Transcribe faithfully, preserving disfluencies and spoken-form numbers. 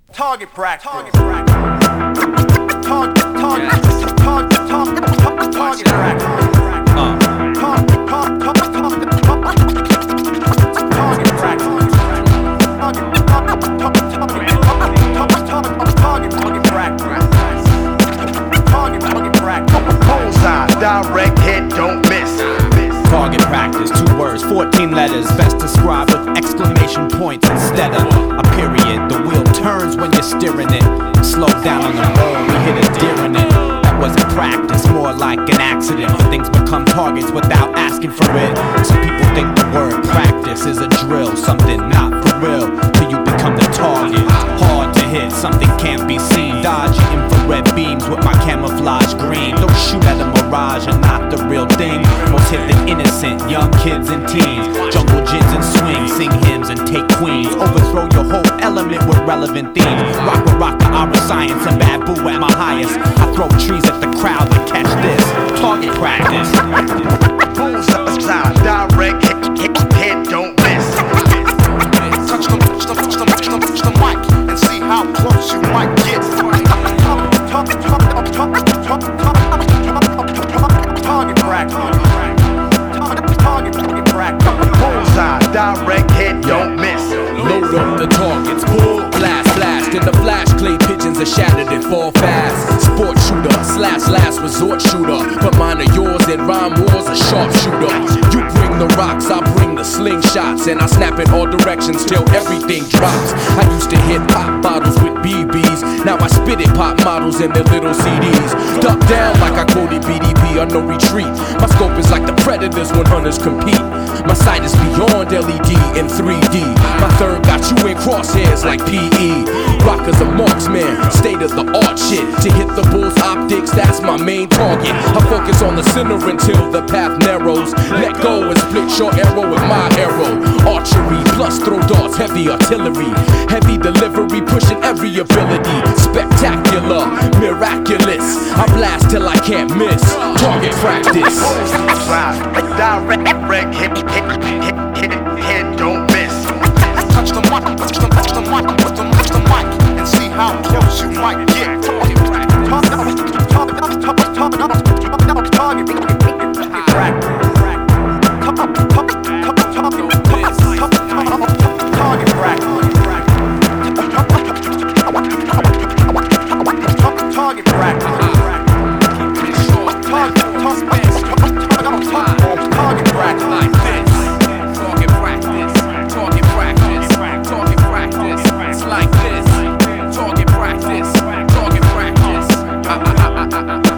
Target practice. Target practice. Target, target, target, target, target, target practice. Uh. Target, target, target, target, target practice. Target, target, target, target, target practice. Target, target practice. Bullseye, direct hit, don't miss. Target practice, two words, fourteen letters, best described with exclamation points instead of a period. The wheel turns when you're steering it. Slow down on the road, we hit a deer in it. That wasn't practice, more like an accident. But things become targets without asking for it. Some people think the word practice is a drill, something not for real, till you become the target. Hard to hit, something can't be seen. Dodge your infrared beams with my camouflage green. Don't shoot at a mirage and not the real thing. Most hit the innocent, young kids and teens. Jungle gins and swing, sing hymns and take queens. Overthrow your whole element with relevant themes. Rock a rock, our science and bamboo at my highest. I throw trees at the crowd to catch this. Target practice. Bullseye, direct hit, hit, hit, don't miss. Touch the, touch the, touch the, touch the, touch the mic and see how close you might get. Target practice. Target, target practice. Bullseye, direct hit, don't miss. Load up the targets, pull, blast, blast. In the flash, clay pigeons are shattered and fall fast. Sport shooter, slash last resort shooter. But mine are yours and rhyme wars a sharpshooter. You bring the rocks, I bring the slingshots. And I snap in all directions till everything drops. I used to hit pop bottles with B Bs. Now I spit it pop models and their little C Ds. Duck down like I quoted B D B on no retreat. My scope is like the Predators when hunters compete. My sight is beyond L E D and three D. My third got you in crosshairs like P E. Rockers a marksman, state of the art shit. To hit the bull's optics, that's my main target. I focus on the center until the path narrows. Let go and split your arrow with my arrow. Archery plus throw darts, heavy artillery. Heavy delivery, pushing every ability. Spectacular, miraculous. I blast till I can't miss. Target practice. Bullseye, direct hit, hit, hit, hit, hit, don't miss. Touch the mic, touch the, touch the mic, touch the, touch the mic and see how close you might get. Target practice. Target, target, target, target, target, target practice. Target practice. Target practice, target practice.